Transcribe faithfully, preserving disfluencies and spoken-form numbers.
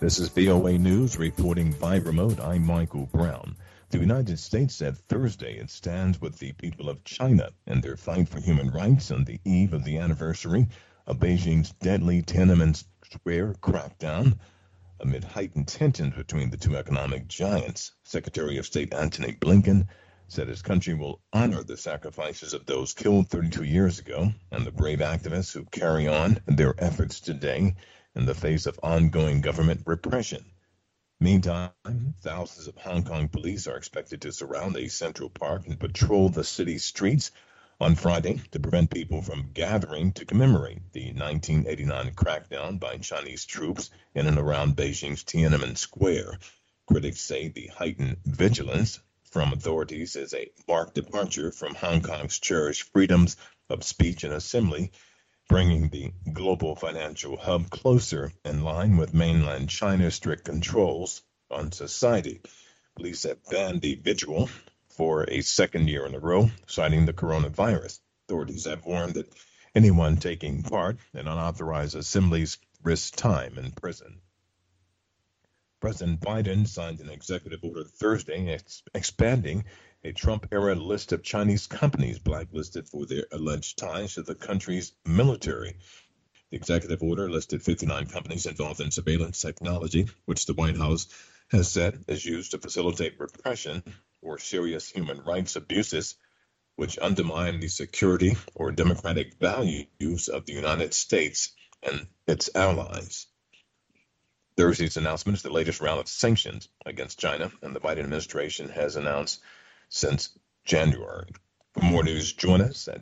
This is V O A News reporting by remote. I'm Michael Brown. The United States said Thursday it stands with the people of China in their fight for human rights on the eve of the anniversary of Beijing's deadly Tiananmen Square crackdown. Amid heightened tensions between the two economic giants, Secretary of State Antony Blinken said his country will honor the sacrifices of those killed thirty-two years ago and the brave activists who carry on their efforts today in the face of ongoing government repression. Meantime, thousands of Hong Kong police are expected to surround a Central Park and patrol the city's streets on Friday to prevent people from gathering to commemorate the nineteen eighty-nine crackdown by Chinese troops in and around Beijing's Tiananmen Square. Critics say the heightened vigilance from authorities is a marked departure from Hong Kong's cherished freedoms of speech and assembly, bringing the global financial hub closer in line with mainland China's strict controls on society. Police have banned the vigil for a second year in a row, citing the coronavirus. Authorities have warned that anyone taking part in unauthorized assemblies risks time in prison. President Biden signed an executive order Thursday ex- expanding a Trump-era list of Chinese companies blacklisted for their alleged ties to the country's military. The executive order listed fifty-nine companies involved in surveillance technology, which the White House has said is used to facilitate repression or serious human rights abuses, which undermine the security or democratic values of the United States and its allies. Thursday's announcement is the latest round of sanctions against China, and the Biden administration has announced since January. For more news, join us at